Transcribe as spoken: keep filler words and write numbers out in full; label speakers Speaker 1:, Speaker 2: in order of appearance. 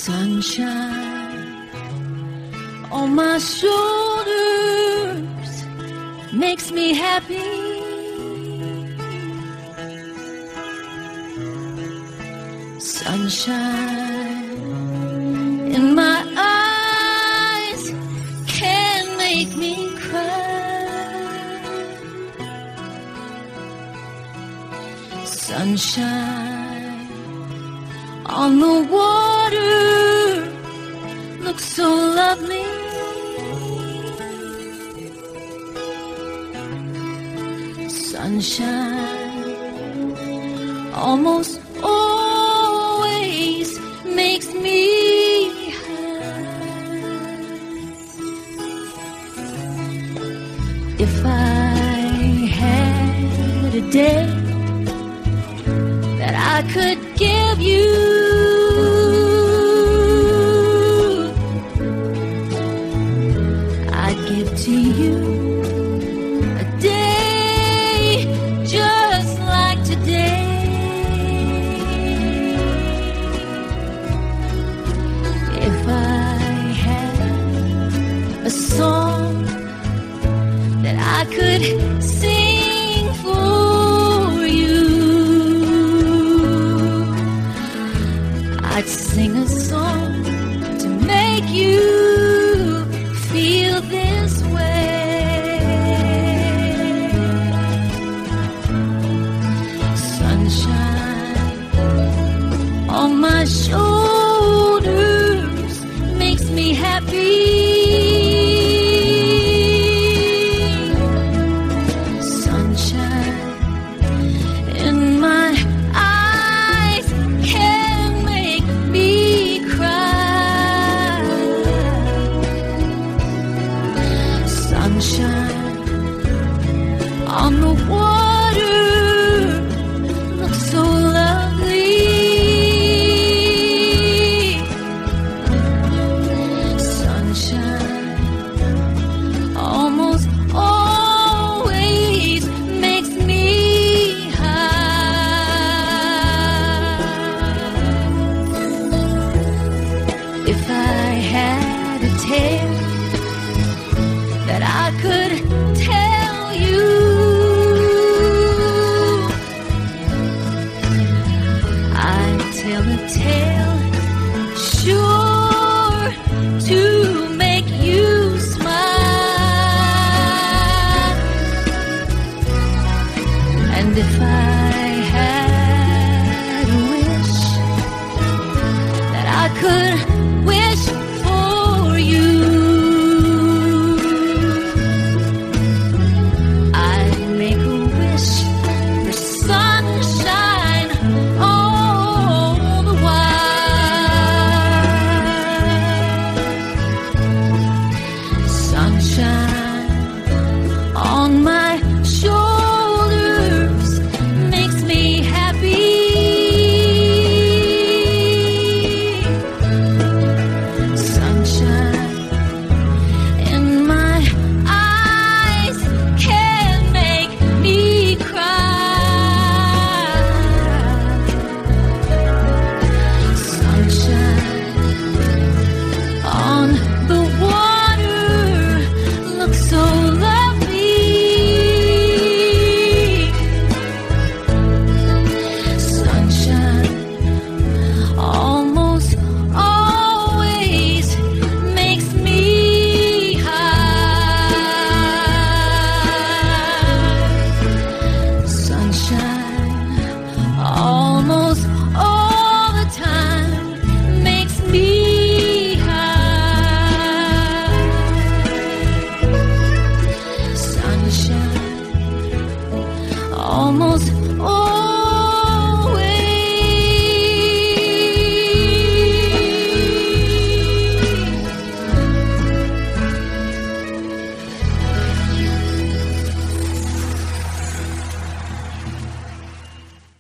Speaker 1: Sunshine on my shoulders makes me happy. Sunshine in my eyes can make me cry. Sunshine on the water looks so lovely. Sunshine almost always makes me high. If I had a day that I could give you, I'd give to you a day just like today. If I had a song that I could sing for you, I'd sing a song to make you feel this way. Sunshine on my shoulders makes me happy. Sunshine in my eyes can make me cry. Sunshine on the water looks so lovely. Sunshine almost always makes me high. If I had a tale that I could tell